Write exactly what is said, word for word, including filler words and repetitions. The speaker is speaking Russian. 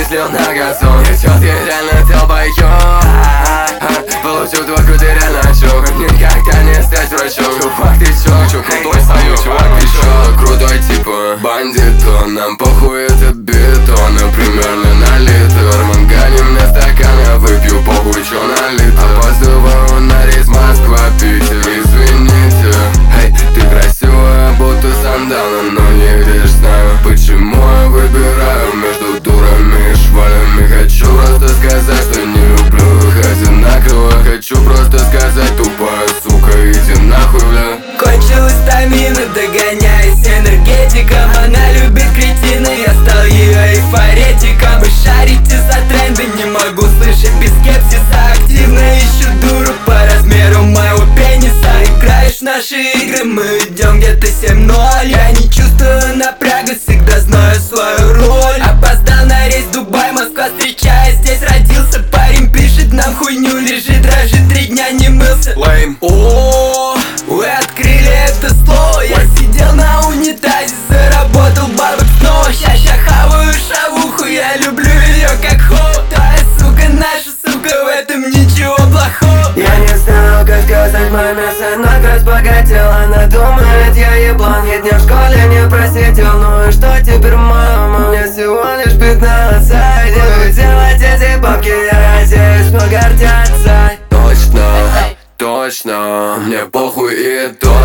слил на газон. Я четкий реально тел бойком. Получил двойку, ты реально чук. Никогда не стать врачом. Чувак, ты чё? Чё, крутой стою, чувак, ты чё? Крутой типа бандит, он нам похуй, это бетон. Примерно налито, арманганим мне стакана. Выпью похуй, чё налито. Опаздываю на рейс Москва, Питер, извините. Эй, ты красивая, будто сандала, но не видишь знаю. Почему я выбираю между дурами и швалями? Хочу просто сказать, что не люблю их одинаково. Хочу просто сказать, тупая сука, иди нахуй, бля. Кончилась стамина, догоняясь энергетиком. Она любит кретины, я стал ее эйфоретиком. Вы шарите за тренды, не могу слышать без скепсиса. Активно ищу дуру по размеру моего пениса. Играешь в наши игры, мы идем где-то семь ноль. Я не чувствую напряга, всегда знаю свою роль. Опоздал на рейс Дубай, Москва, встречаясь, здесь родился. Парень пишет нам хуйню, лежит, дрожит, три дня не мылся. Лейм. О, вы открыли это слово. Я сидел на унитазе, заработал бабок снова. Ща-ща хаваю шавуху, я люблю ее как хо. Твоя сука, наша сука, в этом ничего плохого. Я не знаю, как сказать маме, сынок разбогател. Она думает, я еблан, я дня в школе не просидел. Ну и что теперь, мама? Мне всего лишь пятнадцать. Иду делать эти бабки, я надеюсь, но гордятся. Точно, точно, мне похуй и точно.